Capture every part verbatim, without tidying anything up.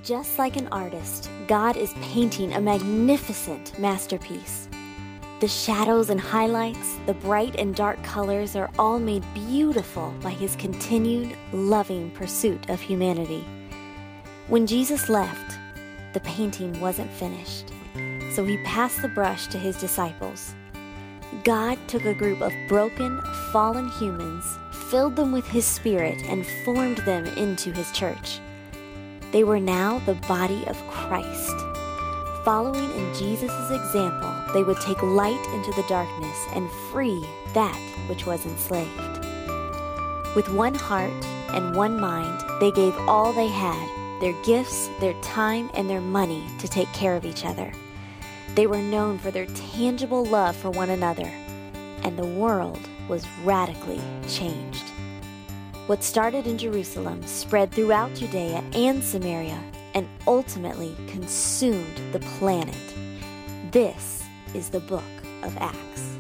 Just like an artist, God is painting a magnificent masterpiece. The shadows and highlights, the bright and dark colors are all made beautiful by his continued, loving pursuit of humanity. When Jesus left, the painting wasn't finished, so he passed the brush to his disciples. God took a group of broken, fallen humans, filled them with his Spirit, and formed them into his church. They were now the body of Christ. Following in Jesus' example, they would take light into the darkness and free that which was enslaved. With one heart and one mind, they gave all they had, their gifts, their time, and their money to take care of each other. They were known for their tangible love for one another, and the world was radically changed. What started in Jerusalem spread throughout Judea and Samaria and ultimately consumed the planet. This is the book of Acts.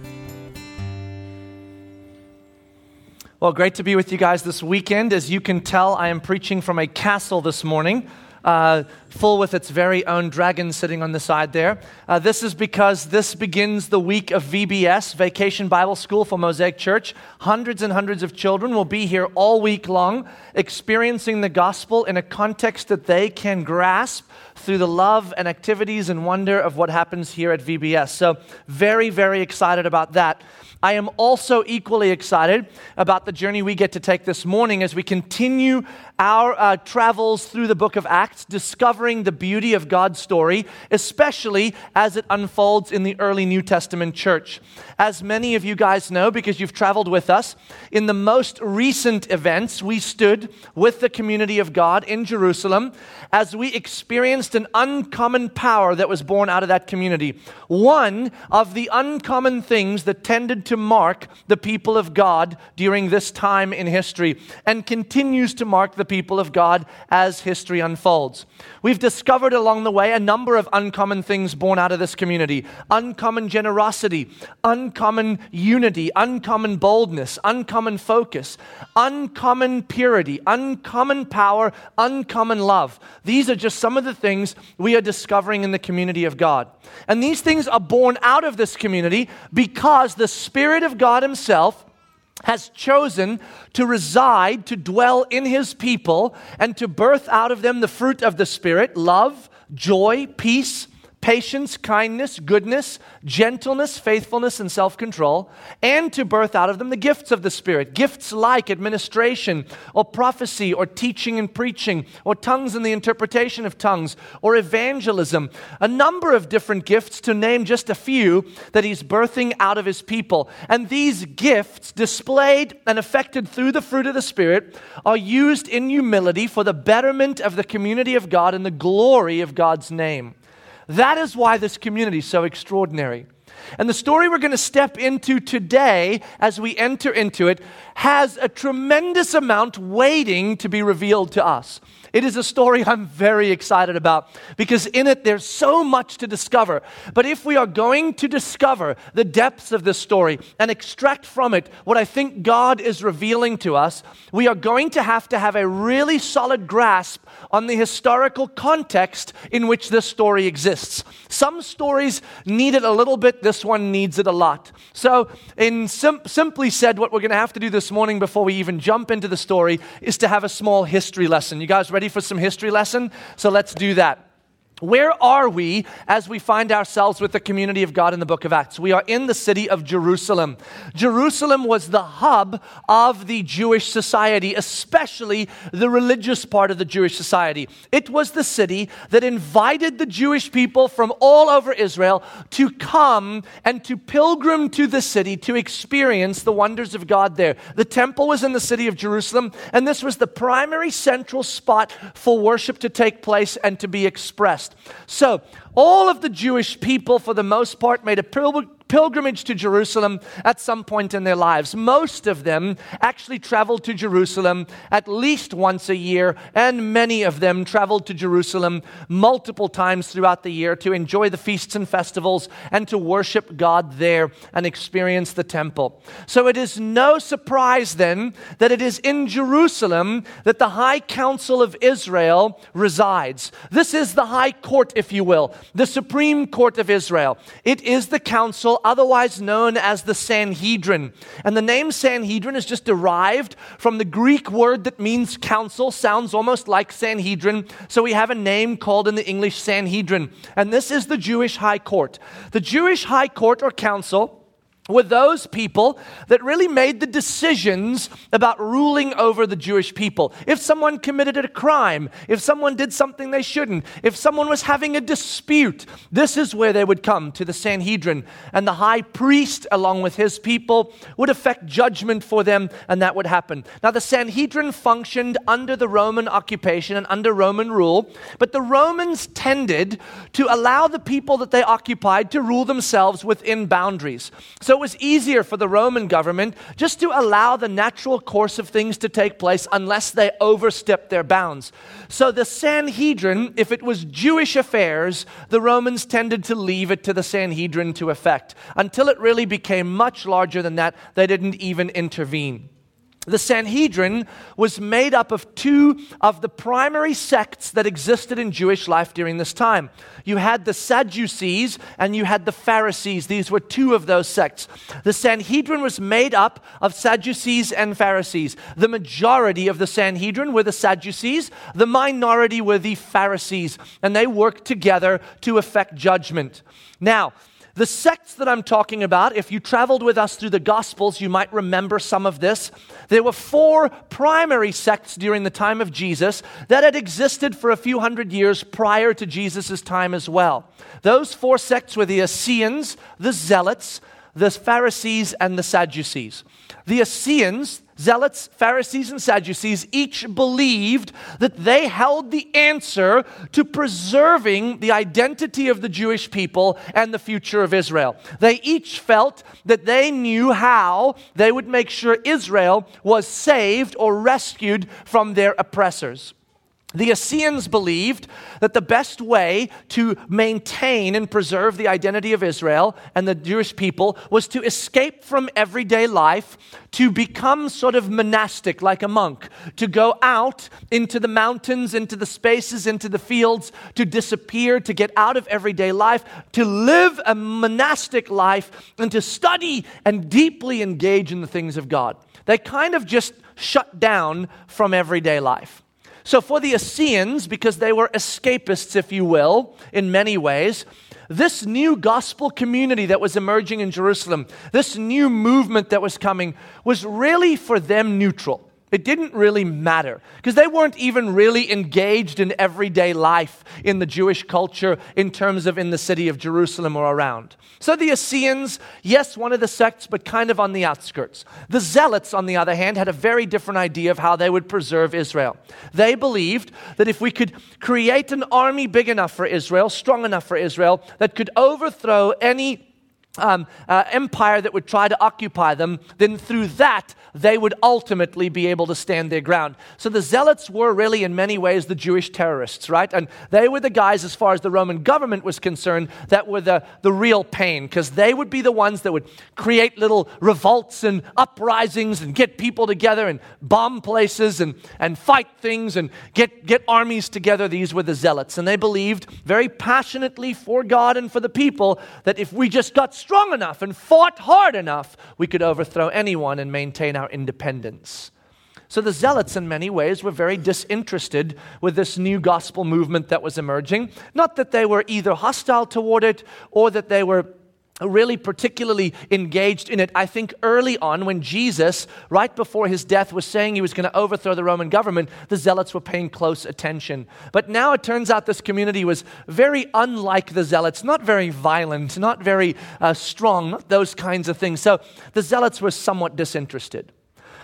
Well, great to be with you guys this weekend. As you can tell, I am preaching from a castle this morning, uh, full with its very own dragon sitting on the side there. Uh, this is because this begins the week of V B S, Vacation Bible School for Mosaic Church. Hundreds and hundreds of children will be here all week long, experiencing the gospel in a context that they can grasp through the love and activities and wonder of what happens here at V B S. So very, very excited about that. I am also equally excited about the journey we get to take this morning as we continue our uh, travels through the book of Acts, discovering the beauty of God's story, especially as it unfolds in the early New Testament church. As many of you guys know, because you've traveled with us, in the most recent events, we stood with the community of God in Jerusalem as we experienced an uncommon power that was born out of that community. One of the uncommon things that tended to mark the people of God during this time in history and continues to mark the people of God as history unfolds. We've discovered along the way a number of uncommon things born out of this community. Uncommon generosity, uncommon unity, uncommon boldness, uncommon focus, uncommon purity, uncommon power, uncommon love. These are just some of the things we are discovering in the community of God. And these things are born out of this community because the Spirit of God himself has chosen to reside, to dwell in his people, and to birth out of them the fruit of the Spirit: love, joy, peace, patience, kindness, goodness, gentleness, faithfulness, and self-control, and to birth out of them the gifts of the Spirit. Gifts like administration, or prophecy, or teaching and preaching, or tongues and the interpretation of tongues, or evangelism. A number of different gifts, to name just a few, that he's birthing out of his people. And these gifts, displayed and affected through the fruit of the Spirit, are used in humility for the betterment of the community of God and the glory of God's name. That is why this community is so extraordinary. And the story we're going to step into today, as we enter into it, has a tremendous amount waiting to be revealed to us. It is a story I'm very excited about because in it there's so much to discover. But if we are going to discover the depths of this story and extract from it what I think God is revealing to us, we are going to have to have a really solid grasp on the historical context in which this story exists. Some stories need it a little bit, this one needs it a lot. So in sim- simply said, what we're going to have to do this morning before we even jump into the story is to have a small history lesson. You guys ready for some history lesson? So let's do that. Where are we as we find ourselves with the community of God in the book of Acts? We are in the city of Jerusalem. Jerusalem was the hub of the Jewish society, especially the religious part of the Jewish society. It was the city that invited the Jewish people from all over Israel to come and to pilgrim to the city to experience the wonders of God there. The temple was in the city of Jerusalem, and this was the primary central spot for worship to take place and to be expressed. So all of the Jewish people, for the most part, made a pilgrimage pilgrimage to Jerusalem at some point in their lives. Most of them actually traveled to Jerusalem at least once a year, and many of them traveled to Jerusalem multiple times throughout the year to enjoy the feasts and festivals and to worship God there and experience the temple. So it is no surprise then that it is in Jerusalem that the High Council of Israel resides. This is the High Court, if you will, the Supreme Court of Israel. It is the council, otherwise known as the Sanhedrin. And the name Sanhedrin is just derived from the Greek word that means council, sounds almost like Sanhedrin. So we have a name called in the English Sanhedrin. And this is the Jewish High Court. The Jewish High Court or council were those people that really made the decisions about ruling over the Jewish people. If someone committed a crime, if someone did something they shouldn't, if someone was having a dispute, this is where they would come to the Sanhedrin. And the high priest, along with his people, would effect judgment for them, and that would happen. Now, the Sanhedrin functioned under the Roman occupation and under Roman rule, but the Romans tended to allow the people that they occupied to rule themselves within boundaries. So it was easier for the Roman government just to allow the natural course of things to take place unless they overstepped their bounds. So the Sanhedrin, if it was Jewish affairs, the Romans tended to leave it to the Sanhedrin to effect. Until it really became much larger than that, they didn't even intervene. The Sanhedrin was made up of two of the primary sects that existed in Jewish life during this time. You had the Sadducees and you had the Pharisees. These were two of those sects. The Sanhedrin was made up of Sadducees and Pharisees. The majority of the Sanhedrin were the Sadducees. The minority were the Pharisees. And they worked together to effect judgment. Now, the sects that I'm talking about, if you traveled with us through the Gospels, you might remember some of this. There were four primary sects during the time of Jesus that had existed for a few hundred years prior to Jesus' time as well. Those four sects were the Essenes, the Zealots, the Pharisees, and the Sadducees. The Essenes, Zealots, Pharisees, and Sadducees each believed that they held the answer to preserving the identity of the Jewish people and the future of Israel. They each felt that they knew how they would make sure Israel was saved or rescued from their oppressors. The Essenes believed that the best way to maintain and preserve the identity of Israel and the Jewish people was to escape from everyday life, to become sort of monastic like a monk, to go out into the mountains, into the spaces, into the fields, to disappear, to get out of everyday life, to live a monastic life, and to study and deeply engage in the things of God. They kind of just shut down from everyday life. So for the Essenes, because they were escapists, if you will, in many ways, this new gospel community that was emerging in Jerusalem, this new movement that was coming, was really for them neutral. It didn't really matter because they weren't even really engaged in everyday life in the Jewish culture in terms of in the city of Jerusalem or around. So the Essenes, yes, one of the sects, but kind of on the outskirts. The Zealots, on the other hand, had a very different idea of how they would preserve Israel. They believed that if we could create an army big enough for Israel, strong enough for Israel, that could overthrow any Um, uh, empire that would try to occupy them, then through that, they would ultimately be able to stand their ground. So the Zealots were really in many ways the Jewish terrorists, right? And they were the guys, as far as the Roman government was concerned, that were the, the real pain, because they would be the ones that would create little revolts and uprisings and get people together and bomb places and, and fight things and get, get armies together. These were the Zealots. And they believed very passionately for God and for the people that if we just got strong enough and fought hard enough, we could overthrow anyone and maintain our independence. So the Zealots in many ways were very disinterested with this new gospel movement that was emerging. Not that they were either hostile toward it or that they were really particularly engaged in it. I think early on when Jesus, right before his death, was saying he was going to overthrow the Roman government, the Zealots were paying close attention. But now it turns out this community was very unlike the Zealots, not very violent, not very uh, strong, not those kinds of things. So the Zealots were somewhat disinterested.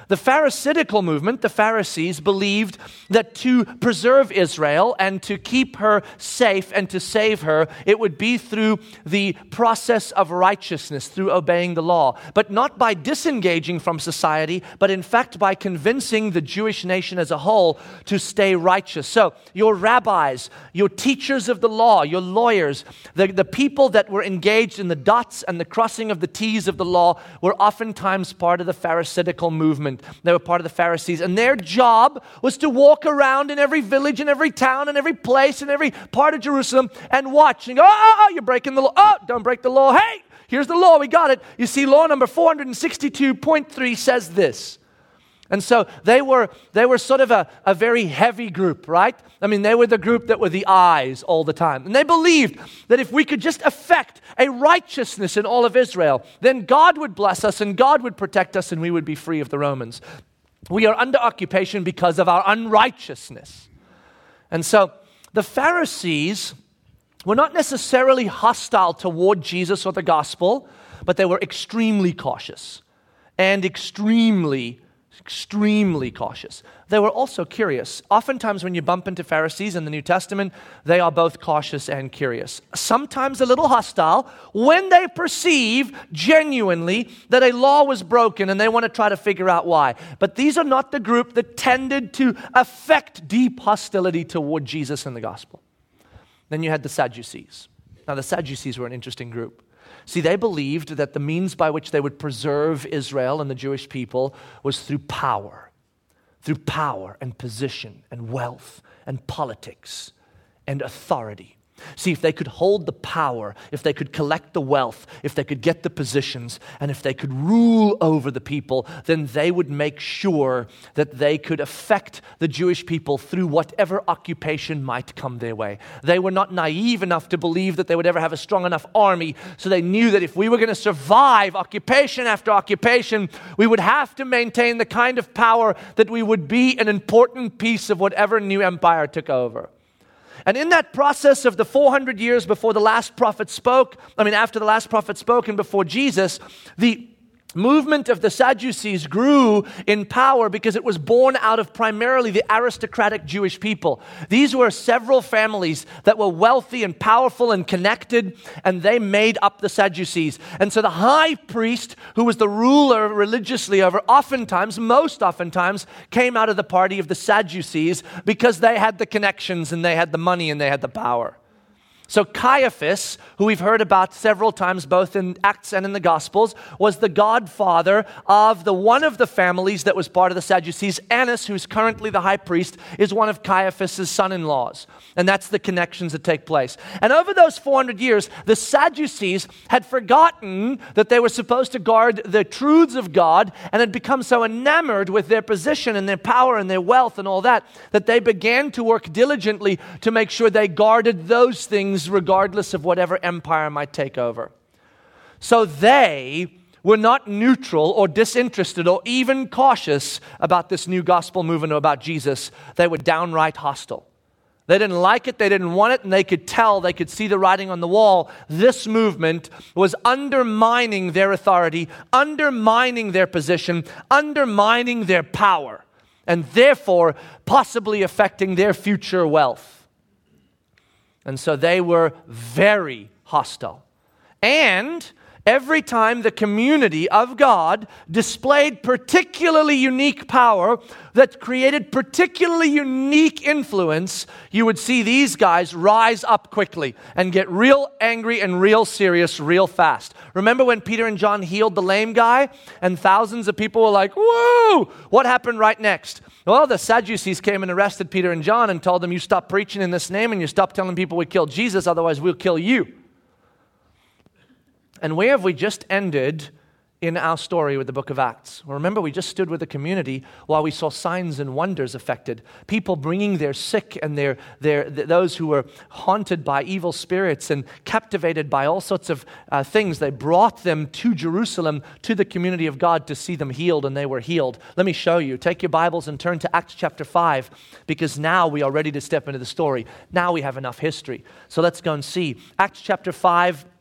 The Pharisaical movement, the Pharisees, believed that to preserve Israel and to keep her safe and to save her, it would be through the process of righteousness, through obeying the law. But not by disengaging from society, but in fact by convincing the Jewish nation as a whole to stay righteous. So your rabbis, your teachers of the law, your lawyers, the, the people that were engaged in the dots and the crossing of the T's of the law were oftentimes part of the Pharisaical movement. They were part of the Pharisees, and their job was to walk around in every village and every town and every place and every part of Jerusalem and watch and go, oh, oh, oh, you're breaking the law. Oh, don't break the law. Hey, here's the law. We got it. You see, law number four hundred sixty-two point three says this. And so they were they were sort of a, a very heavy group, right? I mean, they were the group that were the eyes all the time. And they believed that if we could just effect a righteousness in all of Israel, then God would bless us and God would protect us and we would be free of the Romans. We are under occupation because of our unrighteousness. And so the Pharisees were not necessarily hostile toward Jesus or the gospel, but they were extremely cautious and extremely Extremely cautious. They were also curious. Oftentimes when you bump into Pharisees in the New Testament, they are both cautious and curious. Sometimes a little hostile when they perceive genuinely that a law was broken and they want to try to figure out why. But these are not the group that tended to affect deep hostility toward Jesus and the gospel. Then you had the Sadducees. Now the Sadducees were an interesting group. See, they believed that the means by which they would preserve Israel and the Jewish people was through power, through power and position and wealth and politics and authority. See, if they could hold the power, if they could collect the wealth, if they could get the positions, and if they could rule over the people, then they would make sure that they could affect the Jewish people through whatever occupation might come their way. They were not naive enough to believe that they would ever have a strong enough army, so they knew that if we were going to survive occupation after occupation, we would have to maintain the kind of power that we would be an important piece of whatever new empire took over. And in that process of the four hundred years before the last prophet spoke, I mean after the last prophet spoke and before Jesus, the movement of the Sadducees grew in power because it was born out of primarily the aristocratic Jewish people. These were several families that were wealthy and powerful and connected, and they made up the Sadducees. And so the high priest, who was the ruler religiously over, oftentimes, most oftentimes, came out of the party of the Sadducees because they had the connections and they had the money and they had the power. So Caiaphas, who we've heard about several times both in Acts and in the Gospels, was the godfather of the one of the families that was part of the Sadducees. Annas, who's currently the high priest, is one of Caiaphas' son-in-laws. And that's the connections that take place. And over those four hundred years, the Sadducees had forgotten that they were supposed to guard the truths of God and had become so enamored with their position and their power and their wealth and all that, that they began to work diligently to make sure they guarded those things regardless of whatever empire might take over. So they were not neutral or disinterested or even cautious about this new gospel movement or about Jesus. They were downright hostile. They didn't like it, they didn't want it, and they could tell, they could see the writing on the wall. This movement was undermining their authority, undermining their position, undermining their power, and therefore possibly affecting their future wealth. And so they were very hostile. And every time the community of God displayed particularly unique power that created particularly unique influence, you would see these guys rise up quickly and get real angry and real serious real fast. Remember when Peter and John healed the lame guy and thousands of people were like, whoa, what happened right next? Well, the Sadducees came and arrested Peter and John and told them, you stop preaching in this name and you stop telling people we killed Jesus, otherwise we'll kill you. And where have we just ended in our story with the book of Acts? Well, remember, we just stood with the community while we saw signs and wonders effected. People bringing their sick and their, their, th- those who were haunted by evil spirits and captivated by all sorts of uh, things. They brought them to Jerusalem, to the community of God, to see them healed, and they were healed. Let me show you. Take your Bibles and turn to Acts chapter five, because now we are ready to step into the story. Now we have enough history. So let's go and see. Acts chapter five.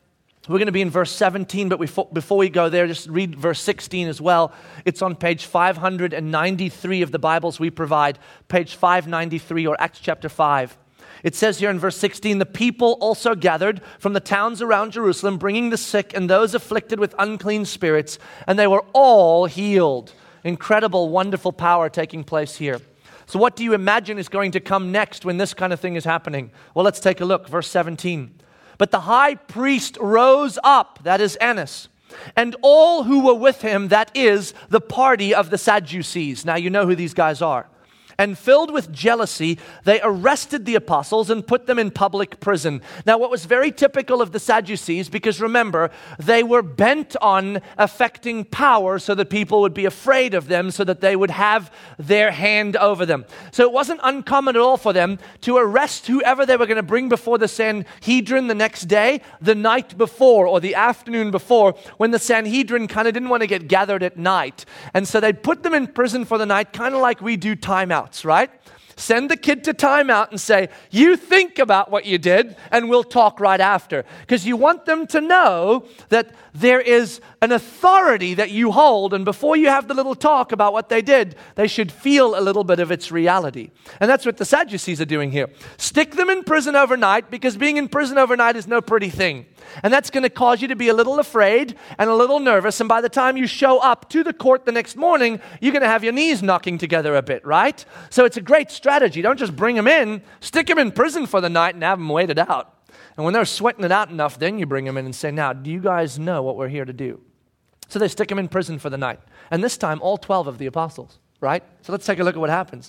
We're going to be in verse seventeen, but before, before we go there, just read verse sixteen as well. It's on page five ninety-three of the Bibles we provide, page five ninety-three, or Acts chapter five. It says here in verse sixteen, the people also gathered from the towns around Jerusalem, bringing the sick and those afflicted with unclean spirits, and they were all healed. Incredible, wonderful power taking place here. So what do you imagine is going to come next when this kind of thing is happening? Well, let's take a look. Verse seventeen. But the high priest rose up, that is Annas, and all who were with him, that is the party of the Sadducees. Now you know who these guys are. And filled with jealousy, they arrested the apostles and put them in public prison. Now, what was very typical of the Sadducees, because remember, they were bent on affecting power so that people would be afraid of them, so that they would have their hand over them. So it wasn't uncommon at all for them to arrest whoever they were going to bring before the Sanhedrin the next day, the night before, or the afternoon before, when the Sanhedrin kind of didn't want to get gathered at night. And so they'd put them in prison for the night, kind of like we do timeout. Right? Send the kid to timeout and say, you think about what you did and we'll talk right after. Because you want them to know that there is an authority that you hold, and before you have the little talk about what they did, they should feel a little bit of its reality. And that's what the Sadducees are doing here. Stick them in prison overnight, because being in prison overnight is no pretty thing. And that's going to cause you to be a little afraid and a little nervous. And by the time you show up to the court the next morning, you're going to have your knees knocking together a bit, right? So it's a great strategy. Don't just bring them in, stick them in prison for the night and have them wait it out. And when they're sweating it out enough, then you bring them in and say, now, do you guys know what we're here to do? So they stick them in prison for the night. And this time, all twelve of the apostles, right? So let's take a look at what happens.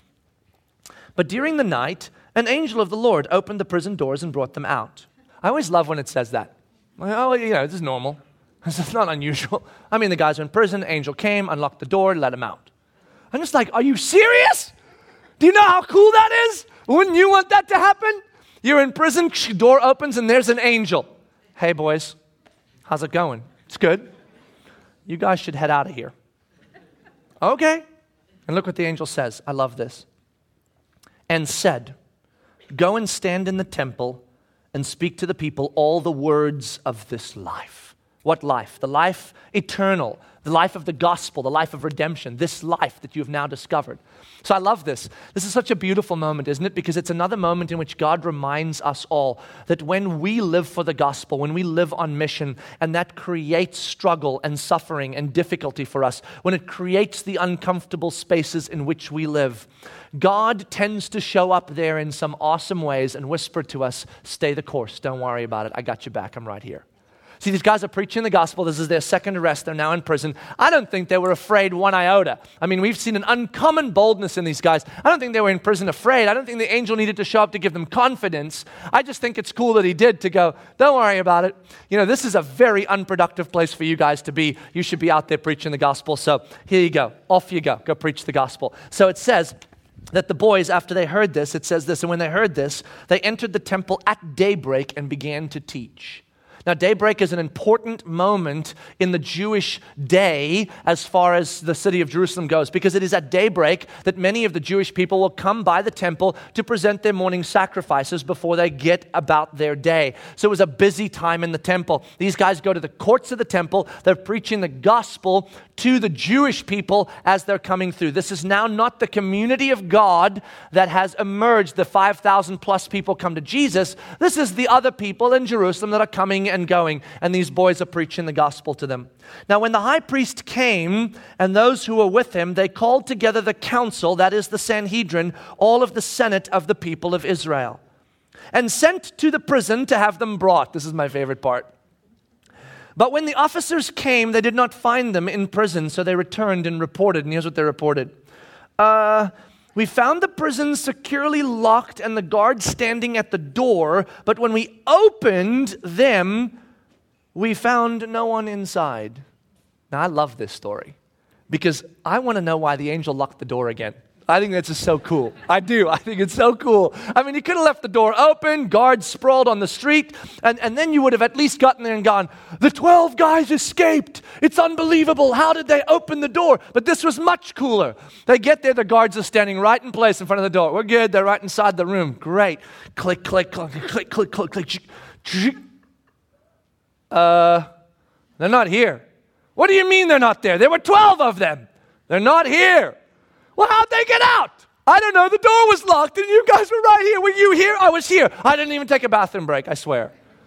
But during the night, an angel of the Lord opened the prison doors and brought them out. I always love when it says that. Like, oh, you know, this is normal. This is not unusual. I mean, the guys are in prison. Angel came, unlocked the door, let them out. I'm just like, are you serious? Do you know how cool that is? Wouldn't you want that to happen? You're in prison, door opens, and there's an angel. Hey, boys, how's it going? It's good. You guys should head out of here. Okay. And look what the angel says. I love this. And said, go and stand in the temple and speak to the people all the words of this life. What life? The life eternal, the life of the gospel, the life of redemption, this life that you have now discovered. So I love this. This is such a beautiful moment, isn't it? Because it's another moment in which God reminds us all that when we live for the gospel, when we live on mission, and that creates struggle and suffering and difficulty for us, when it creates the uncomfortable spaces in which we live, God tends to show up there in some awesome ways and whisper to us, stay the course, don't worry about it, I got you back, I'm right here. See, these guys are preaching the gospel. This is their second arrest. They're now in prison. I don't think they were afraid one iota. I mean, we've seen an uncommon boldness in these guys. I don't think they were in prison afraid. I don't think the angel needed to show up to give them confidence. I just think it's cool that he did, to go, don't worry about it. You know, this is a very unproductive place for you guys to be. You should be out there preaching the gospel. So here you go. Off you go. Go preach the gospel. So it says that the boys, after they heard this, it says this, and when they heard this, they entered the temple at daybreak and began to teach. Now, daybreak is an important moment in the Jewish day as far as the city of Jerusalem goes, because it is at daybreak that many of the Jewish people will come by the temple to present their morning sacrifices before they get about their day. So it was a busy time in the temple. These guys go to the courts of the temple. They're preaching the gospel to the Jewish people as they're coming through. This is now not the community of God that has emerged. The five thousand plus people come to Jesus. This is the other people in Jerusalem that are coming and going, and these boys are preaching the gospel to them. Now, when the high priest came and those who were with him, they called together the council, that is the Sanhedrin, all of the senate of the people of Israel, and sent to the prison to have them brought. This is my favorite part. But when the officers came, they did not find them in prison, so they returned and reported, and here's what they reported. Uh... We found the prison securely locked and the guards standing at the door, but when we opened them, we found no one inside. Now, I love this story because I want to know why the angel locked the door again. I think that's just so cool. I do. I think it's so cool. I mean, he could have left the door open, guards sprawled on the street, and, and then you would have at least gotten there and gone, the twelve guys escaped. It's unbelievable. How did they open the door? But this was much cooler. They get there, the guards are standing right in place in front of the door. We're good. They're right inside the room. Great. Click, click, click, click, click, click, click, click. uh, they're not here. What do you mean they're not there? There were twelve of them. They're not here. Well, how'd they get out? I don't know. The door was locked and you guys were right here. Were you here? I was here. I didn't even take a bathroom break, I swear.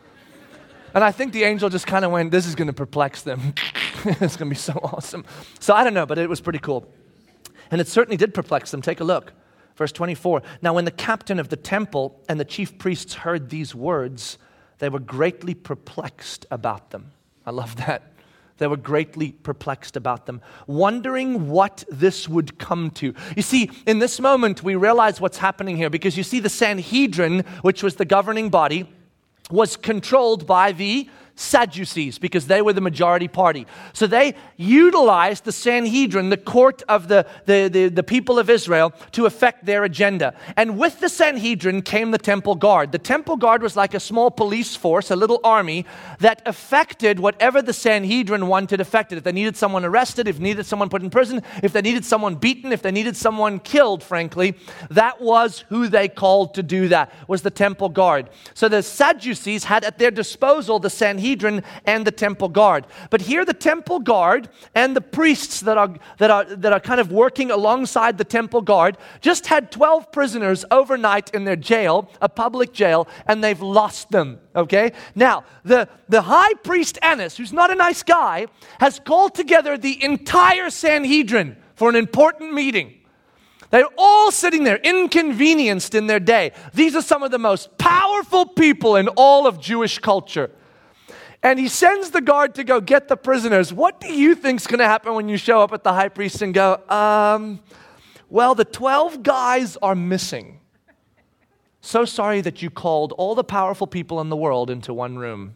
And I think the angel just kind of went, this is going to perplex them. It's going to be so awesome. So I don't know, but it was pretty cool. And it certainly did perplex them. Take a look. Verse twenty-four. Now when the captain of the temple and the chief priests heard these words, they were greatly perplexed about them. I love that. They were greatly perplexed about them, wondering what this would come to. You see, in this moment, we realize what's happening here because you see the Sanhedrin, which was the governing body, was controlled by the Sadducees because they were the majority party. So they utilized the Sanhedrin, the court of the, the, the, the people of Israel, to affect their agenda. And with the Sanhedrin came the temple guard. The temple guard was like a small police force, a little army that affected whatever the Sanhedrin wanted affected. If they needed someone arrested, if they needed someone put in prison, if they needed someone beaten, if they needed someone killed, frankly, that was who they called to do that, was the temple guard. So the Sadducees had at their disposal the Sanhedrin and the temple guard. But here the temple guard and the priests that are that are that are kind of working alongside the temple guard just had twelve prisoners overnight in their jail, a public jail, and they've lost them. Okay? Now, the, the high priest Annas, who's not a nice guy, has called together the entire Sanhedrin for an important meeting. They're all sitting there, inconvenienced in their day. These are some of the most powerful people in all of Jewish culture. And he sends the guard to go get the prisoners. What do you think's going to happen when you show up at the high priest and go, um, well, the twelve guys are missing. So sorry that you called all the powerful people in the world into one room.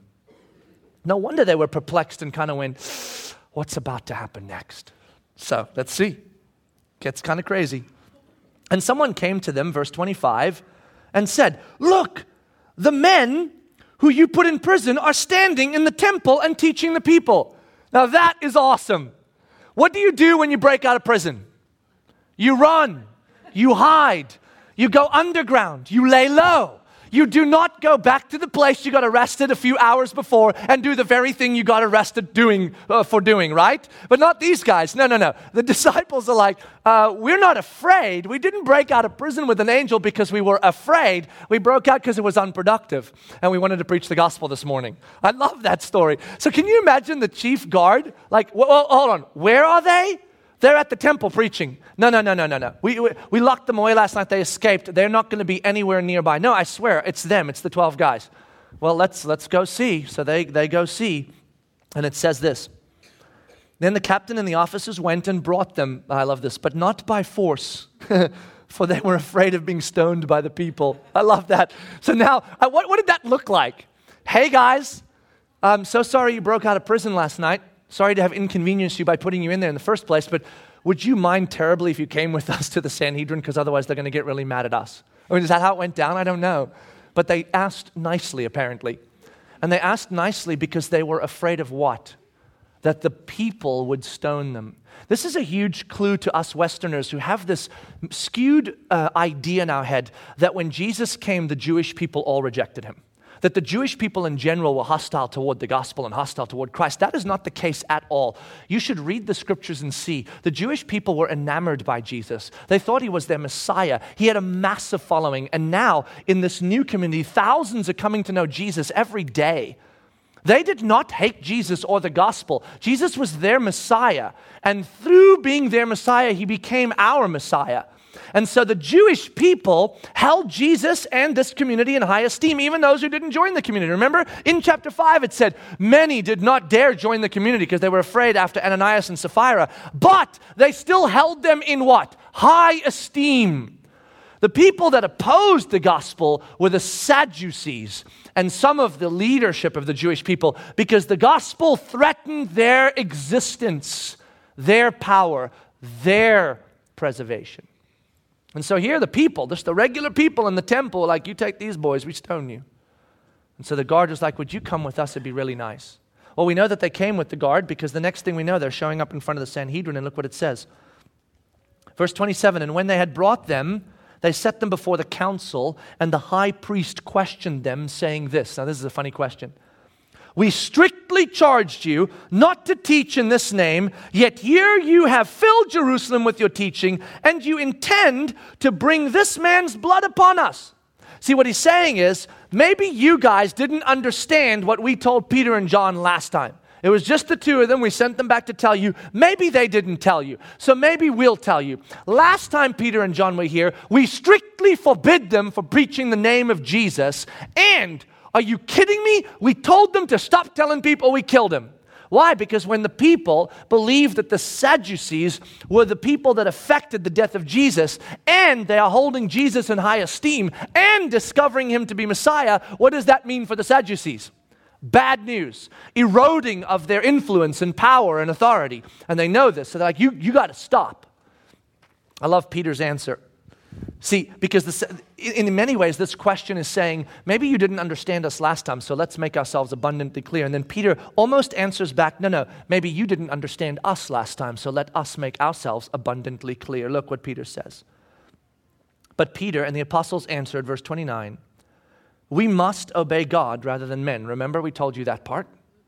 No wonder they were perplexed and kind of went, what's about to happen next? So let's see. Gets kind of crazy. And someone came to them, verse twenty-five, and said, look, the men who you put in prison are standing in the temple and teaching the people. Now that is awesome. What do you do when you break out of prison? You run, you hide, you go underground, you lay low. You do not go back to the place you got arrested a few hours before and do the very thing you got arrested doing uh, for doing, right? But not these guys. No, no, no. The disciples are like, uh, we're not afraid. We didn't break out of prison with an angel because we were afraid. We broke out because it was unproductive and we wanted to preach the gospel this morning. I love that story. So can you imagine the chief guard? Like, well, hold on. Where are they? They're at the temple preaching. No, no, no, no, no, no. We, we, we locked them away last night. They escaped. They're not going to be anywhere nearby. No, I swear, it's them. It's the twelve guys. Well, let's let's go see. So they, they go see. And it says this. Then the captain and the officers went and brought them. I love this. But not by force. For they were afraid of being stoned by the people. I love that. So now, uh, what, what did that look like? Hey, guys. I'm so sorry you broke out of prison last night. Sorry to have inconvenienced you by putting you in there in the first place, but would you mind terribly if you came with us to the Sanhedrin? Because otherwise they're going to get really mad at us. I mean, is that how it went down? I don't know. But they asked nicely, apparently. And they asked nicely because they were afraid of what? That the people would stone them. This is a huge clue to us Westerners who have this skewed uh, idea in our head that when Jesus came, the Jewish people all rejected him. That the Jewish people in general were hostile toward the gospel and hostile toward Christ. That is not the case at all. You should read the scriptures and see. The Jewish people were enamored by Jesus. They thought he was their Messiah. He had a massive following. And now, in this new community, thousands are coming to know Jesus every day. They did not hate Jesus or the gospel. Jesus was their Messiah. And through being their Messiah, he became our Messiah. And so the Jewish people held Jesus and this community in high esteem, even those who didn't join the community. Remember, in chapter five, it said, many did not dare join the community because they were afraid after Ananias and Sapphira. But they still held them in what? High esteem. The people that opposed the gospel were the Sadducees and some of the leadership of the Jewish people because the gospel threatened their existence, their power, their preservation. And so here the people, just the regular people in the temple, like, you take these boys, we stone you. And so the guard was like, would you come with us? It'd be really nice. Well, we know that they came with the guard because the next thing we know, they're showing up in front of the Sanhedrin, and look what it says. Verse twenty-seven, and when they had brought them, they set them before the council, and the high priest questioned them, saying this. Now, this is a funny question. We strictly charged you not to teach in this name, yet here you have filled Jerusalem with your teaching, and you intend to bring this man's blood upon us. See, what he's saying is, maybe you guys didn't understand what we told Peter and John last time. It was just the two of them. We sent them back to tell you. Maybe they didn't tell you. So maybe we'll tell you. Last time Peter and John were here, we strictly forbid them from preaching the name of Jesus. And, are you kidding me? We told them to stop telling people we killed him. Why? Because when the people believed that the Sadducees were the people that affected the death of Jesus, and they are holding Jesus in high esteem and discovering him to be Messiah, what does that mean for the Sadducees? Bad news, eroding of their influence and power and authority. And they know this, so they're like, you, you got to stop. I love Peter's answer. See, because this, in many ways, this question is saying, maybe you didn't understand us last time, so let's make ourselves abundantly clear. And then Peter almost answers back, no, no, maybe you didn't understand us last time, so let us make ourselves abundantly clear. Look what Peter says. But Peter and the apostles answered, verse twenty-nine, we must obey God rather than men. Remember, we told you that part?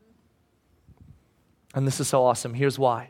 And this is so awesome. Here's why.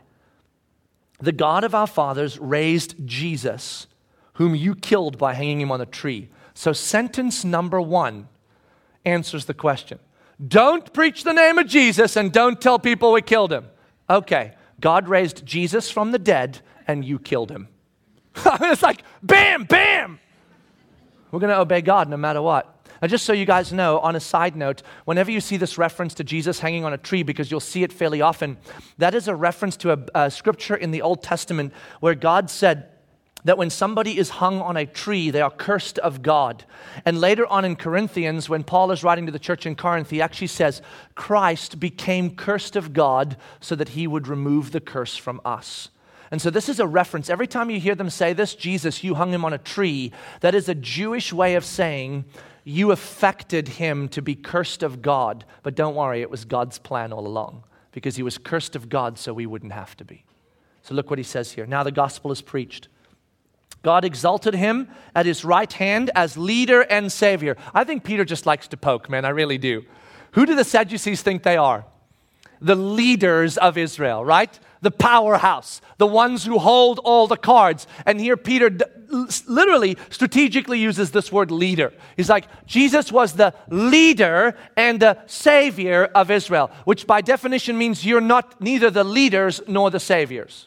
The God of our fathers raised Jesus, whom you killed by hanging him on a tree. So sentence number one answers the question. Don't preach the name of Jesus and don't tell people we killed him. Okay, God raised Jesus from the dead and you killed him. It's like, bam, bam. We're going to obey God no matter what. Now, just so you guys know, on a side note, whenever you see this reference to Jesus hanging on a tree, because you'll see it fairly often, that is a reference to a, a scripture in the Old Testament where God said that when somebody is hung on a tree, they are cursed of God. And later on in Corinthians, when Paul is writing to the church in Corinth, he actually says, Christ became cursed of God so that he would remove the curse from us. And so this is a reference. Every time you hear them say this, Jesus, you hung him on a tree, that is a Jewish way of saying, you affected him to be cursed of God. But don't worry, it was God's plan all along, because he was cursed of God so we wouldn't have to be. So look what he says here. Now the gospel is preached. God exalted him at his right hand as leader and savior. I think Peter just likes to poke, man. I really do. Who do the Sadducees think they are? The leaders of Israel, right? The powerhouse, the ones who hold all the cards. And here Peter d- literally strategically uses this word leader. He's like, Jesus was the leader and the savior of Israel, which by definition means you're not neither the leaders nor the saviors.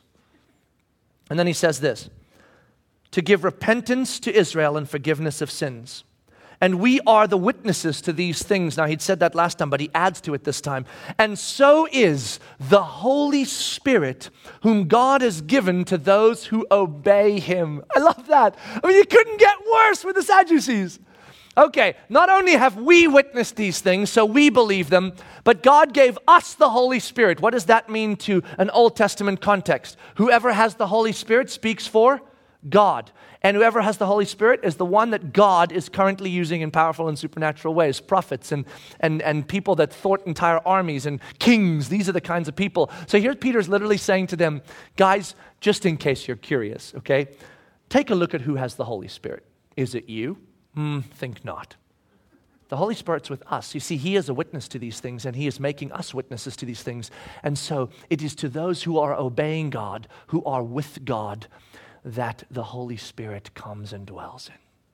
And then he says this, to give repentance to Israel and forgiveness of sins. And we are the witnesses to these things. Now, he'd said that last time, but he adds to it this time. And so is the Holy Spirit, whom God has given to those who obey him. I love that. I mean, you couldn't get worse with the Sadducees. Okay, not only have we witnessed these things, so we believe them, but God gave us the Holy Spirit. What does that mean to an Old Testament context? Whoever has the Holy Spirit speaks for God. And whoever has the Holy Spirit is the one that God is currently using in powerful and supernatural ways. Prophets and, and, and people that thwart entire armies and kings. These are the kinds of people. So here Peter's literally saying to them, guys, just in case you're curious, okay, take a look at who has the Holy Spirit. Is it you? Hmm, think not. The Holy Spirit's with us. You see, he is a witness to these things, and he is making us witnesses to these things. And so it is to those who are obeying God, who are with God, that the Holy Spirit comes and dwells in.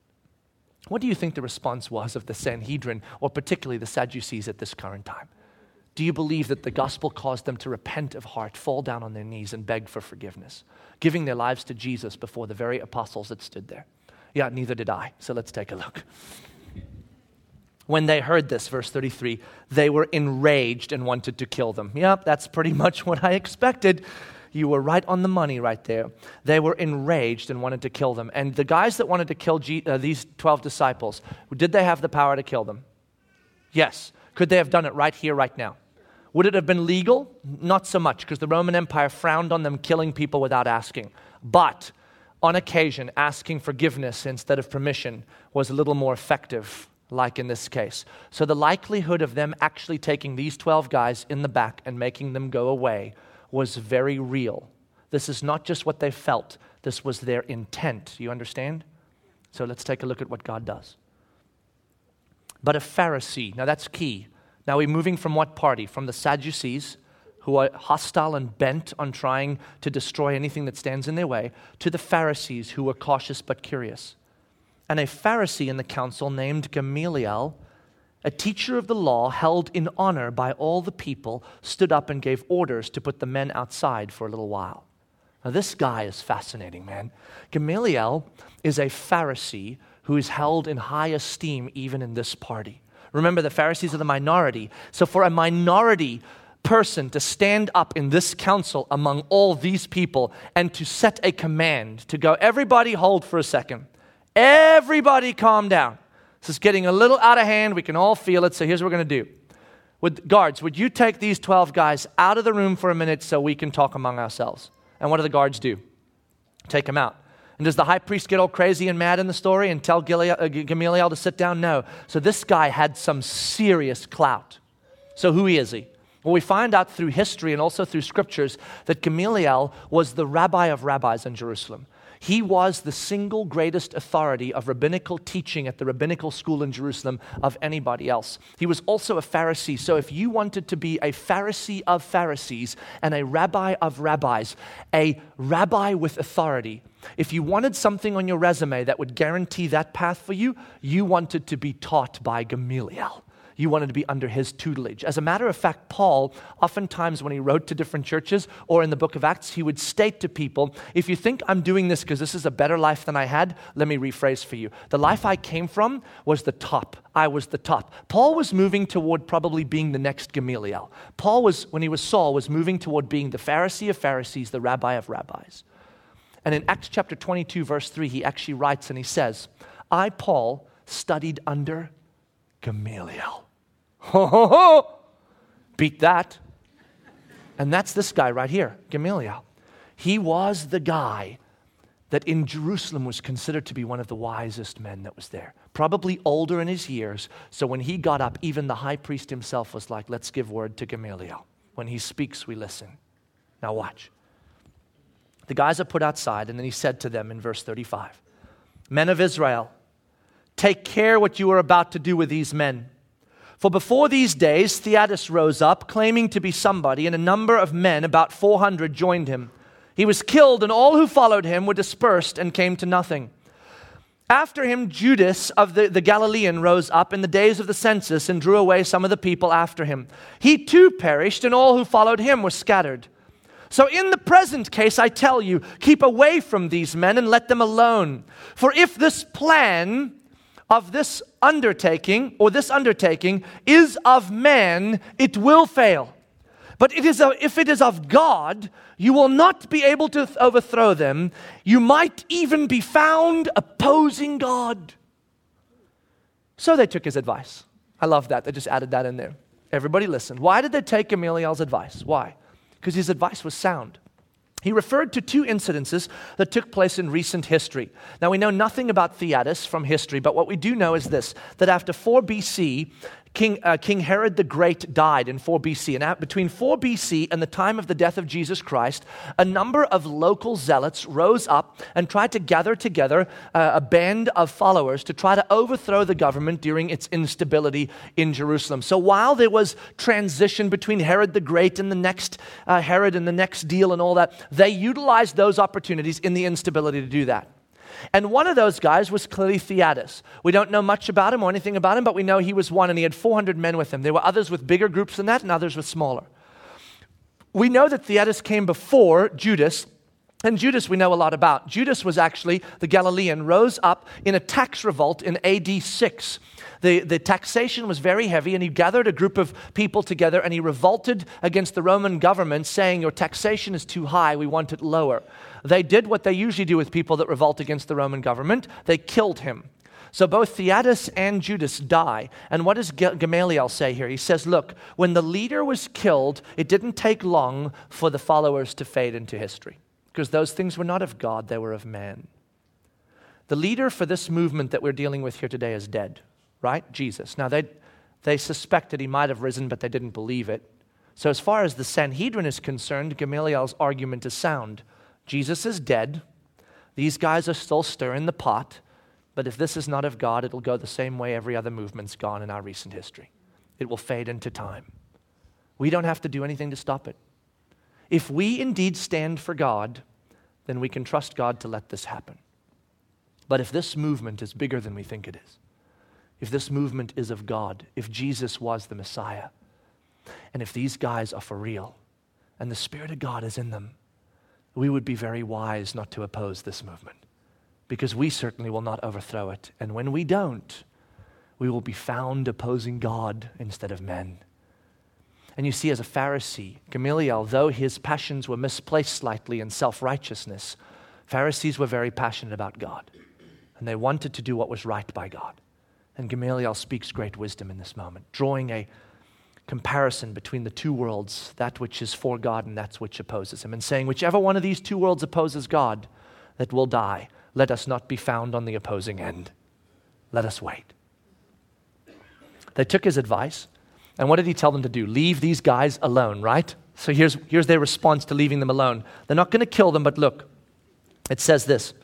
What do you think the response was of the Sanhedrin, or particularly the Sadducees at this current time? Do you believe that the gospel caused them to repent of heart, fall down on their knees and beg for forgiveness, giving their lives to Jesus before the very apostles that stood there? Yeah, neither did I. So let's take a look. When they heard this, verse thirty-three, they were enraged and wanted to kill them. Yep, that's pretty much what I expected. You were right on the money right there. They were enraged and wanted to kill them. And the guys that wanted to kill G- uh, these twelve disciples, did they have the power to kill them? Yes. Could they have done it right here, right now? Would it have been legal? Not so much, because the Roman Empire frowned on them killing people without asking. But on occasion, asking forgiveness instead of permission was a little more effective, like in this case. So the likelihood of them actually taking these twelve guys in the back and making them go away was very real. This is not just what they felt. This was their intent. You understand? So let's take a look at what God does. But a Pharisee, now that's key. Now we're moving from what party? From the Sadducees, who are hostile and bent on trying to destroy anything that stands in their way, to the Pharisees, who were cautious but curious. And a Pharisee in the council named Gamaliel, a teacher of the law held in honor by all the people, stood up and gave orders to put the men outside for a little while. Now this guy is fascinating, man. Gamaliel is a Pharisee who is held in high esteem even in this party. Remember, the Pharisees are the minority. So for a minority person to stand up in this council among all these people and to set a command to go, everybody hold for a second. Everybody calm down. This is getting a little out of hand. We can all feel it. So here's what we're going to do. Would, guards, would you take these twelve guys out of the room for a minute so we can talk among ourselves? And what do the guards do? Take them out. And does the high priest get all crazy and mad in the story and tell Gamaliel to sit down? No. So this guy had some serious clout. So who is he? Well, we find out through history and also through scriptures that Gamaliel was the rabbi of rabbis in Jerusalem. He was the single greatest authority of rabbinical teaching at the rabbinical school in Jerusalem of anybody else. He was also a Pharisee. So if you wanted to be a Pharisee of Pharisees and a rabbi of rabbis, a rabbi with authority, if you wanted something on your resume that would guarantee that path for you, you wanted to be taught by Gamaliel. You wanted to be under his tutelage. As a matter of fact, Paul, oftentimes when he wrote to different churches or in the book of Acts, he would state to people, if you think I'm doing this because this is a better life than I had, let me rephrase for you. The life I came from was the top. I was the top. Paul was moving toward probably being the next Gamaliel. Paul was, when he was Saul, was moving toward being the Pharisee of Pharisees, the rabbi of rabbis. And in Acts chapter twenty-two, verse three, he actually writes and he says, I, Paul, studied under Gamaliel. Ho, ho, ho. Beat that. And that's this guy right here, Gamaliel. He was the guy that in Jerusalem was considered to be one of the wisest men that was there. Probably older in his years. So when he got up, even the high priest himself was like, let's give word to Gamaliel. When he speaks, we listen. Now watch. The guys are put outside, and then he said to them in verse thirty-five, Men of Israel, take care what you are about to do with these men. For before these days, Theudas rose up, claiming to be somebody, and a number of men, about four hundred, joined him. He was killed, and all who followed him were dispersed and came to nothing. After him, Judas of the, the Galilean rose up in the days of the census and drew away some of the people after him. He too perished, and all who followed him were scattered. So in the present case, I tell you, keep away from these men and let them alone. For if this plan of this undertaking, or this undertaking, is of man, it will fail. But it is a, if it is of God, you will not be able to overthrow them. You might even be found opposing God. So they took his advice. I love that. They just added that in there. Everybody listened. Why did they take Gamaliel's advice? Why? Because his advice was sound. He referred to two incidences that took place in recent history. Now, we know nothing about Theudas from history, but what we do know is this, that after four B C, King, uh, King Herod the Great died in four B C. And at, between four B C and the time of the death of Jesus Christ, a number of local zealots rose up and tried to gather together uh, a band of followers to try to overthrow the government during its instability in Jerusalem. So while there was transition between Herod the Great and the next uh, Herod and the next deal and all that, they utilized those opportunities in the instability to do that. And one of those guys was clearly Theudas. We don't know much about him or anything about him, but we know he was one, and he had four hundred men with him. There were others with bigger groups than that, and others with smaller. We know that Theudas came before Judas, and Judas we know a lot about. Judas was actually, the Galilean, rose up in a tax revolt in A D six. The, the taxation was very heavy, and he gathered a group of people together, and he revolted against the Roman government, saying, your taxation is too high, we want it lower. They did what they usually do with people that revolt against the Roman government. They killed him. So both Theudas and Judas die. And what does Gamaliel say here? He says, look, when the leader was killed, it didn't take long for the followers to fade into history, because those things were not of God, they were of man. The leader for this movement that we're dealing with here today is dead, right? Jesus. Now, they, they suspected he might have risen, but they didn't believe it. So as far as the Sanhedrin is concerned, Gamaliel's argument is sound. Jesus is dead. These guys are still stirring the pot. But if this is not of God, it'll go the same way every other movement's gone in our recent history. it will fade into time. We don't have to do anything to stop it. If we indeed stand for God, then we can trust God to let this happen. But if this movement is bigger than we think it is, if this movement is of God, if Jesus was the Messiah, and if these guys are for real, and the Spirit of God is in them, we would be very wise not to oppose this movement, because we certainly will not overthrow it. And when we don't, we will be found opposing God instead of men. And you see, as a Pharisee, Gamaliel, though his passions were misplaced slightly in self-righteousness, Pharisees were very passionate about God, and they wanted to do what was right by God. And Gamaliel speaks great wisdom in this moment, drawing a comparison between the two worlds, that which is for God and that which opposes him, and saying, whichever one of these two worlds opposes God, that will die. Let us not be found on the opposing end. Let us wait. They took his advice, and what did he tell them to do? Leave these guys alone, right? So here's, here's their response to leaving them alone. They're not going to kill them, but look, it says this.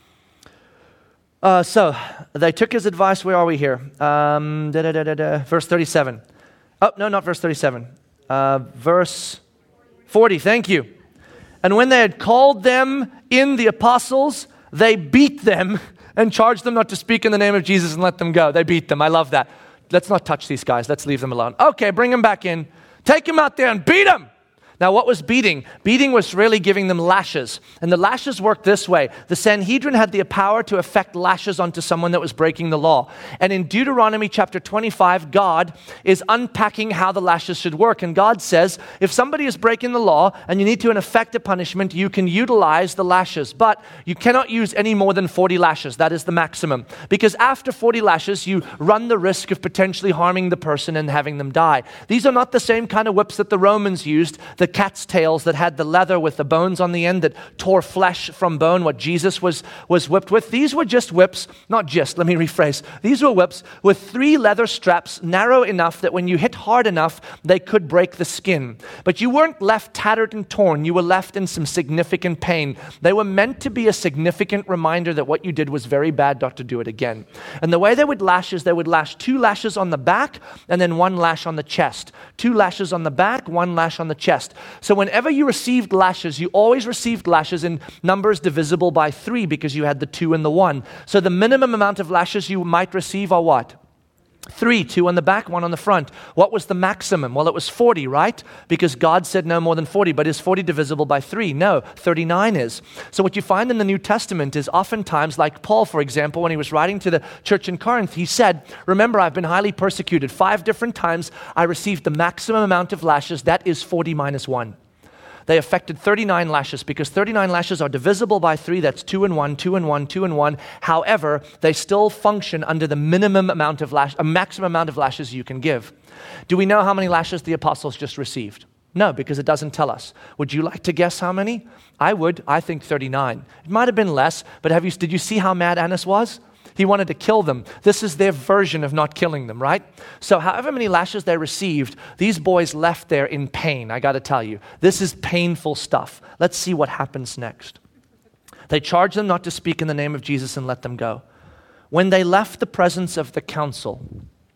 Uh, so they took his advice. Where are we here? Um, da, da, da, da, da, verse thirty-seven. Oh, no, not verse thirty-seven. Uh, verse forty, thank you. And when they had called them in the apostles, they beat them and charged them not to speak in the name of Jesus and let them go. They beat them. I love that. Let's not touch these guys. Let's leave them alone. Okay, bring them back in. Take them out there and beat them. Now, what was beating? Beating was really giving them lashes. And the lashes worked this way. The Sanhedrin had the power to effect lashes onto someone that was breaking the law. And in Deuteronomy chapter twenty-five, God is unpacking how the lashes should work. And God says, if somebody is breaking the law and you need to effect a punishment, you can utilize the lashes. But you cannot use any more than forty lashes. That is the maximum. Because after forty lashes, you run the risk of potentially harming the person and having them die. These are not the same kind of whips that the Romans used. The cat's tails that had the leather with the bones on the end that tore flesh from bone, what Jesus was, was whipped with. These were just whips, not just, let me rephrase. These were whips with three leather straps narrow enough that when you hit hard enough, they could break the skin. But you weren't left tattered and torn. You were left in some significant pain. They were meant to be a significant reminder that what you did was very bad, not to do it again. And the way they would lash is they would lash two lashes on the back and then one lash on the chest. Two lashes on the back, one lash on the chest. So whenever you received lashes, you always received lashes in numbers divisible by three because you had the two and the one. So the minimum amount of lashes you might receive are what? Three, two on the back, one on the front. What was the maximum? Well, it was forty, right? Because God said no more than forty. But is forty divisible by three? No, thirty-nine is. So what you find in the New Testament is oftentimes, like Paul, for example, when he was writing to the church in Corinth, he said, remember, I've been highly persecuted. Five different times I received the maximum amount of lashes. That is forty minus one. They affected thirty-nine lashes because thirty-nine lashes are divisible by three. That's two and one, two and one, two and one. However, they still function under the minimum amount of lash, a maximum amount of lashes you can give. Do we know how many lashes the apostles just received? No, because it doesn't tell us. Would you like to guess how many? I would. I think thirty-nine. It might have been less, but have you? Did you see how mad Annas was? He wanted to kill them. This is their version of not killing them, right? So however many lashes they received, these boys left there in pain. I got to tell you, this is painful stuff. Let's see what happens next. They charged them not to speak in the name of Jesus and let them go. When they left the presence of the council,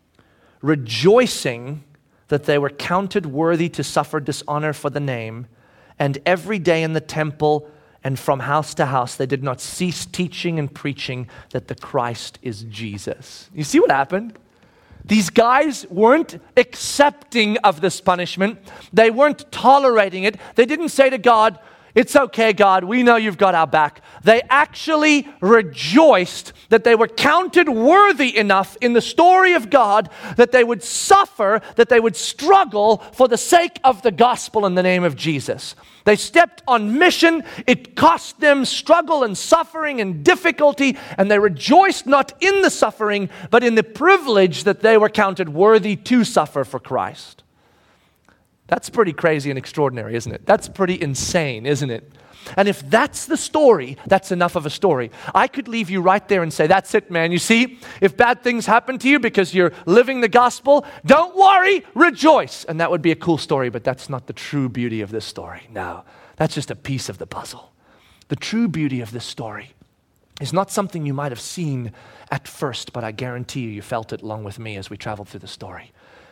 rejoicing that they were counted worthy to suffer dishonor for the name, and every day in the temple and from house to house, they did not cease teaching and preaching that the Christ is Jesus. You see what happened? These guys weren't accepting of this punishment. They weren't tolerating it. They didn't say to God, it's okay, God, we know you've got our back. They actually rejoiced that they were counted worthy enough in the story of God that they would suffer, that they would struggle for the sake of the gospel in the name of Jesus. They stepped on mission. It cost them struggle and suffering and difficulty, and they rejoiced not in the suffering, but in the privilege that they were counted worthy to suffer for Christ. That's pretty crazy and extraordinary, isn't it? That's pretty insane, isn't it? And if that's the story, that's enough of a story. I could leave you right there and say, that's it, man. You see, if bad things happen to you because you're living the gospel, don't worry, rejoice. And that would be a cool story, but that's not the true beauty of this story. No, that's just a piece of the puzzle. The true beauty of this story is not something you might have seen at first, but I guarantee you, you felt it along with me as we traveled through the story.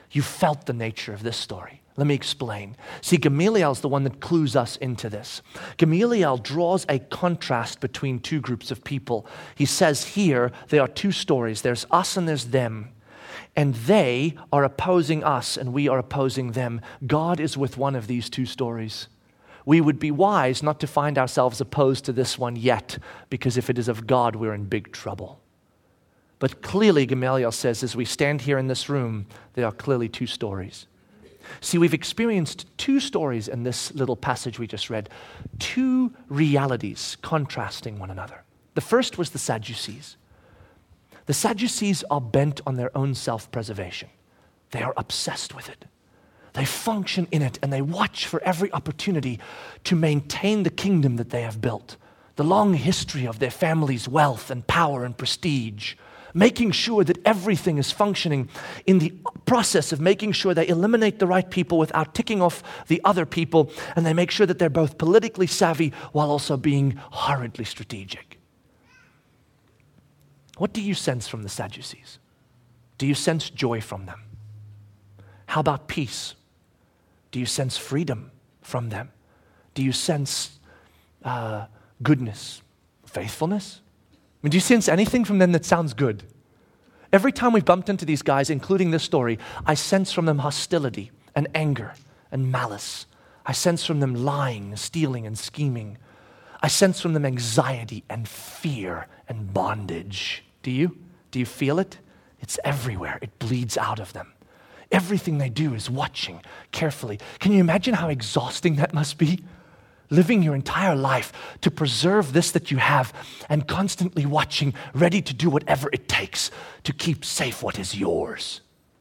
You felt the nature of this story. Let me explain. See, Gamaliel is the one that clues us into this. Gamaliel draws a contrast between two groups of people. He says here there are two stories. There's us and there's them. And they are opposing us and we are opposing them. God is with one of these two stories. We would be wise not to find ourselves opposed to this one yet, because if it is of God, we're in big trouble. But clearly, Gamaliel says, as we stand here in this room, there are clearly two stories. See, we've experienced two stories in this little passage we just read, two realities contrasting one another. The first was the Sadducees. The Sadducees are bent on their own self-preservation. They are obsessed with it. They function in it and they watch for every opportunity to maintain the kingdom that they have built, the long history of their family's wealth and power and prestige, making sure that everything is functioning in the process of making sure they eliminate the right people without ticking off the other people, and they make sure that they're both politically savvy while also being horridly strategic. What do you sense from the Sadducees? Do you sense joy from them? How about peace? Do you sense freedom from them? Do you sense uh, goodness, faithfulness? I mean, do you sense anything from them that sounds good? Every time we've bumped into these guys, including this story, I sense from them hostility and anger and malice. I sense from them lying, stealing, and scheming. I sense from them anxiety and fear and bondage. Do you? Do you feel it? It's everywhere. It bleeds out of them. Everything they do is watching carefully. Can you imagine how exhausting that must be? Living your entire life to preserve this that you have and constantly watching, ready to do whatever it takes to keep safe what is yours.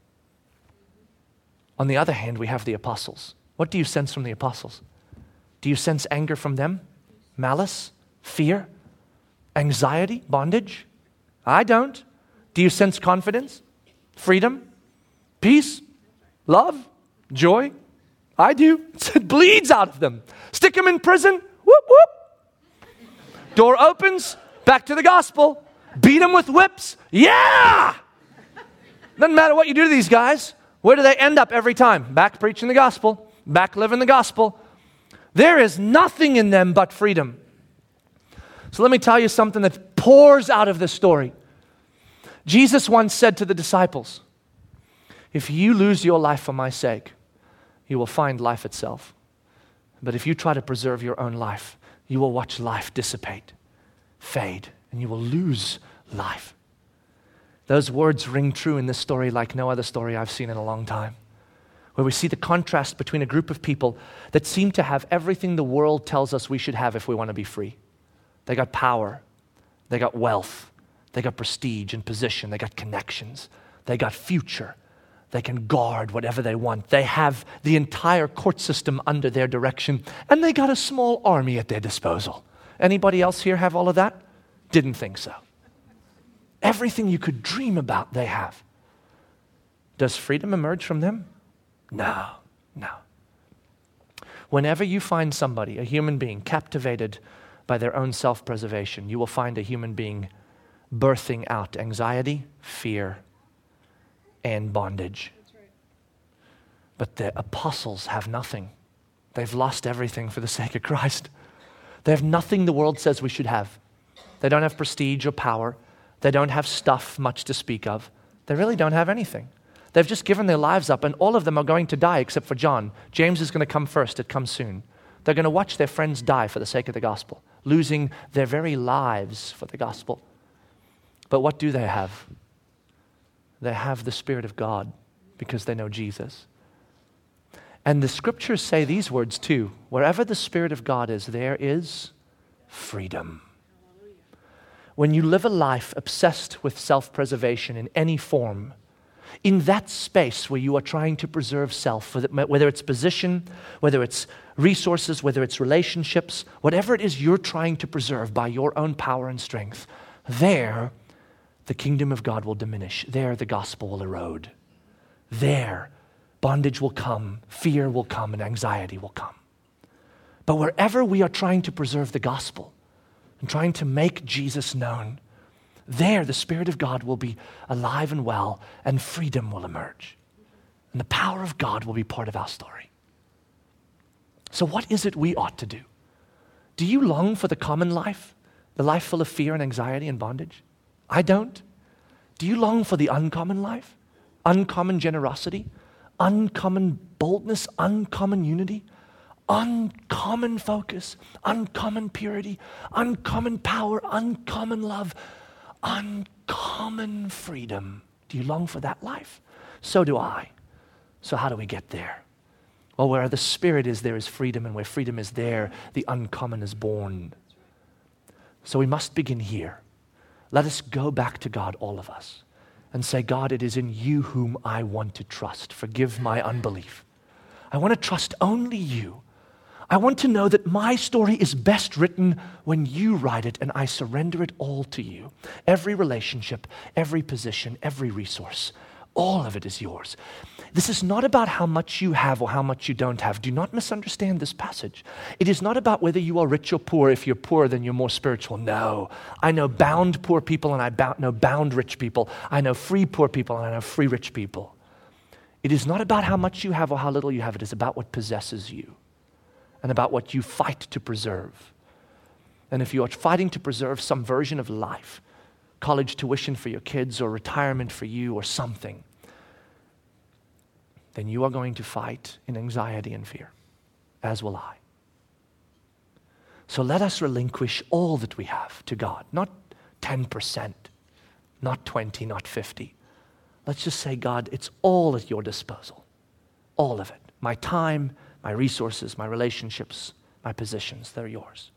On the other hand, we have the apostles. What do you sense from the apostles? Do you sense anger from them? Malice? Fear? Anxiety? Bondage? I don't. Do you sense confidence? Freedom? Peace? Love? Joy? I do. It bleeds out of them. Stick them in prison. Whoop, whoop. Door opens. Back to the gospel. Beat them with whips. Yeah! Doesn't matter what you do to these guys. Where do they end up every time? Back preaching the gospel. Back living the gospel. There is nothing in them but freedom. So let me tell you something that pours out of this story. Jesus once said to the disciples, if you lose your life for my sake, you will find life itself. But if you try to preserve your own life, you will watch life dissipate, fade, and you will lose life. Those words ring true in this story like no other story I've seen in a long time, where we see the contrast between a group of people that seem to have everything the world tells us we should have if we want to be free. They got power, they got wealth, they got prestige and position, they got connections, they got future. They can guard whatever they want. They have the entire court system under their direction, and they got a small army at their disposal. Anybody else here have all of that? Didn't think so. Everything you could dream about, they have. Does freedom emerge from them? No, no. Whenever you find somebody, a human being, captivated by their own self-preservation, you will find a human being birthing out anxiety, fear, and bondage. That's right. But the apostles have nothing. They've lost everything for the sake of Christ. They have nothing the world says we should have. They don't have prestige or power. They don't have stuff much to speak of. They really don't have anything. They've just given their lives up, and all of them are going to die except for John. James is going to come first. It comes soon. They're going to watch their friends die for the sake of the gospel, losing their very lives for the gospel. But what do they have? They have the Spirit of God because they know Jesus. And the scriptures say these words too. Wherever the Spirit of God is, there is freedom. When you live a life obsessed with self-preservation in any form, in that space where you are trying to preserve self, whether it's position, whether it's resources, whether it's relationships, whatever it is you're trying to preserve by your own power and strength, there the kingdom of God will diminish. There, the gospel will erode. There, bondage will come, fear will come, and anxiety will come. But wherever we are trying to preserve the gospel and trying to make Jesus known, there the Spirit of God will be alive and well, and freedom will emerge. And the power of God will be part of our story. So what is it we ought to do? Do you long for the common life, the life full of fear and anxiety and bondage? I don't. Do you long for the uncommon life? Uncommon generosity, uncommon boldness, uncommon unity, uncommon focus, uncommon purity, uncommon power, uncommon love, uncommon freedom. Do you long for that life? So do I. So how do we get there? Well, where the Spirit is, there is freedom, and where freedom is there, the uncommon is born. So we must begin here. Let us go back to God, all of us, and say, God, it is in you whom I want to trust. Forgive my unbelief. I want to trust only you. I want to know that my story is best written when you write it, and I surrender it all to you. Every relationship, every position, every resource, all of it is yours. This is not about how much you have or how much you don't have. Do not misunderstand this passage. It is not about whether you are rich or poor. If you're poor, then you're more spiritual. No. I know bound poor people, and I bound, know bound rich people. I know free poor people, and I know free rich people. It is not about how much you have or how little you have. It is about what possesses you and about what you fight to preserve. And if you are fighting to preserve some version of life, college tuition for your kids or retirement for you or something, then you are going to fight in anxiety and fear, as will I. So let us relinquish all that we have to God, not ten percent, not twenty, not fifty. Let's just say, God, it's all at your disposal, all of it. My time, my resources, my relationships, my positions, they're yours.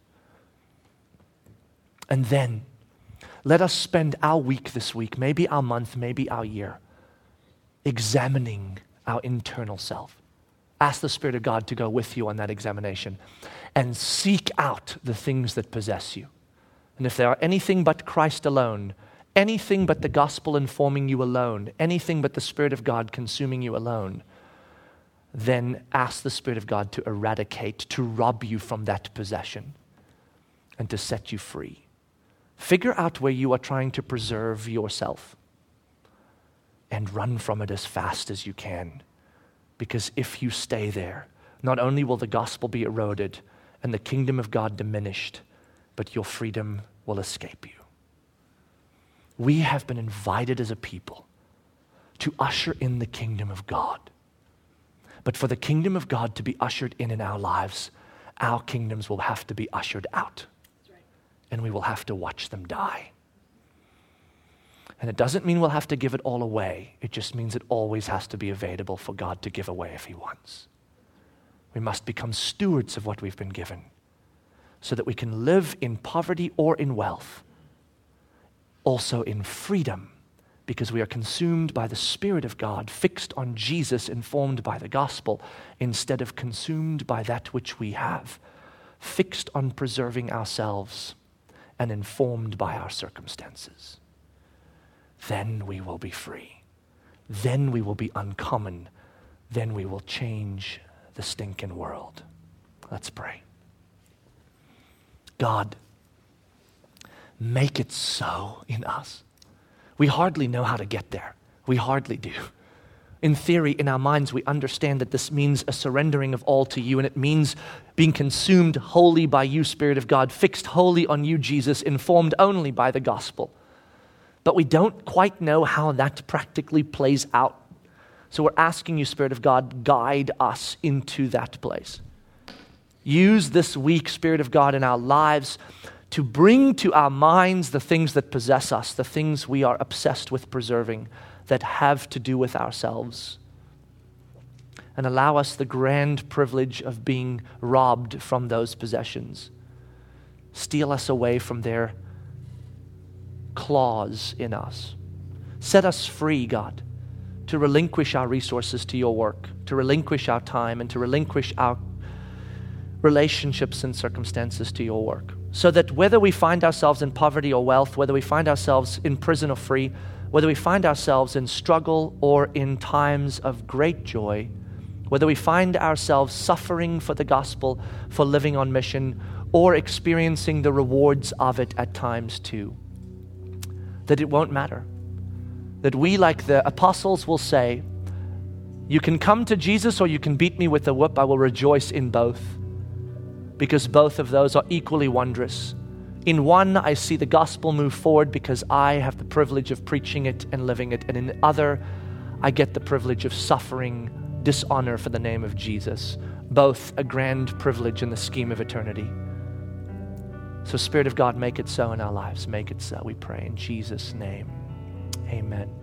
And then let us spend our week this week, maybe our month, maybe our year, examining our internal self. Ask the Spirit of God to go with you on that examination and seek out the things that possess you. And if there are anything but Christ alone, anything but the gospel informing you alone, anything but the Spirit of God consuming you alone, then ask the Spirit of God to eradicate, to rob you from that possession and to set you free. Figure out where you are trying to preserve yourself and run from it as fast as you can. Because if you stay there, not only will the gospel be eroded and the kingdom of God diminished, but your freedom will escape you. We have been invited as a people to usher in the kingdom of God. But for the kingdom of God to be ushered in in our lives, our kingdoms will have to be ushered out. And we will have to watch them die. And it doesn't mean we'll have to give it all away. It just means it always has to be available for God to give away if He wants. We must become stewards of what we've been given so that we can live in poverty or in wealth, also in freedom, because we are consumed by the Spirit of God, fixed on Jesus, informed by the gospel, instead of consumed by that which we have, fixed on preserving ourselves and informed by our circumstances. Then we will be free. Then we will be uncommon. Then we will change the stinking world. Let's pray. God, make it so in us. We hardly know how to get there. We hardly do. In theory, in our minds, we understand that this means a surrendering of all to you, and it means being consumed wholly by you, Spirit of God, fixed wholly on you, Jesus, informed only by the gospel. But we don't quite know how that practically plays out. So we're asking you, Spirit of God, guide us into that place. Use this week, Spirit of God, in our lives to bring to our minds the things that possess us, the things we are obsessed with preserving that have to do with ourselves. And allow us the grand privilege of being robbed from those possessions. Steal us away from their claws in us. Set us free, God, to relinquish our resources to your work, to relinquish our time, and to relinquish our relationships and circumstances to your work. So that whether we find ourselves in poverty or wealth, whether we find ourselves in prison or free, whether we find ourselves in struggle or in times of great joy, whether we find ourselves suffering for the gospel, for living on mission, or experiencing the rewards of it at times too, that it won't matter. That we, like the apostles, will say, You can come to Jesus or you can beat me with a whip. I will rejoice in both, because both of those are equally wondrous. In one, I see the gospel move forward because I have the privilege of preaching it and living it. And in the other, I get the privilege of suffering dishonor for the name of Jesus. Both a grand privilege in the scheme of eternity. So Spirit of God, make it so in our lives. Make it so, we pray in Jesus' name. Amen.